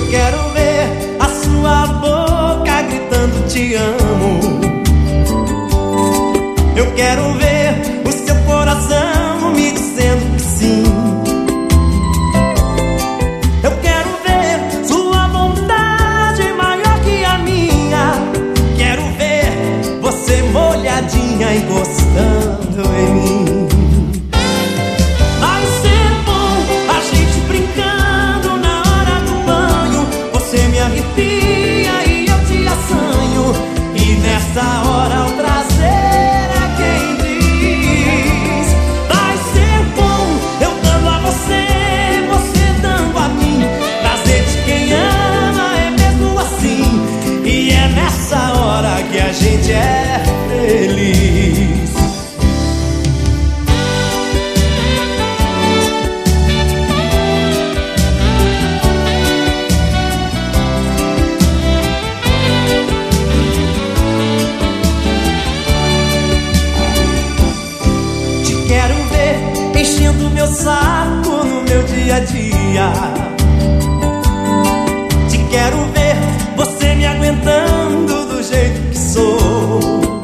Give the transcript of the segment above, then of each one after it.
quero ver a sua boca gritando te amo. Eu quero ver o seu coração me dizendo que sim. Eu quero ver sua vontade maior que a minha. Quero ver você molhadinha e gostando em mim. Vai ser bom a gente brincando na hora do banho. Você me arrepia e eu te assanho. E nessa hora o prazer é quem diz. Vai ser bom eu dando a você, você dando a mim. Prazer de quem ama é mesmo assim. E é nessa hora que a gente é feliz. Quero ver enchendo meu saco no meu dia a dia. Te quero ver você me aguentando do jeito que sou.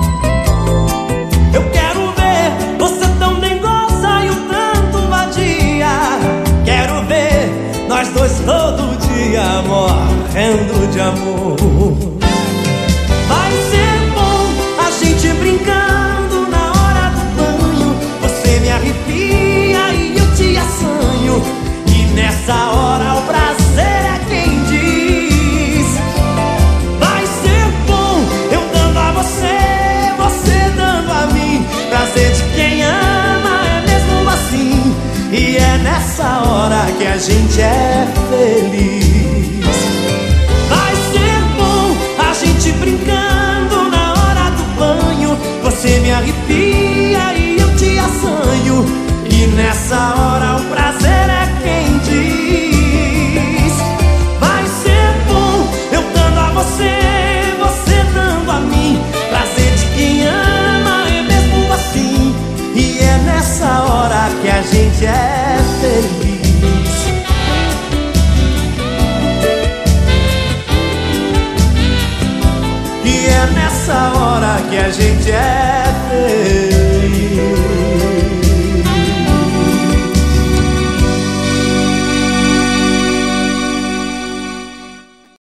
Eu quero ver você tão dengosa e o tanto vadia. Quero ver nós dois todo dia morrendo de amor. Vai ser bom a gente brincando na hora do banho. Você me arrepia e eu te assanho. E nessa hora o prazer é quem diz. Vai ser bom eu dando a você, você dando a mim. Prazer de quem ama é mesmo assim. E é nessa hora que a gente é feliz. Vai ser bom a gente brincando na hora do banho. Você me arrepia e eu te assanho. E nessa hora o prazer é quem diz. Vai ser bom eu dando a você, você dando a mim. Prazer de quem ama é mesmo assim. E é nessa hora que a gente é feliz. E é nessa hora que a gente é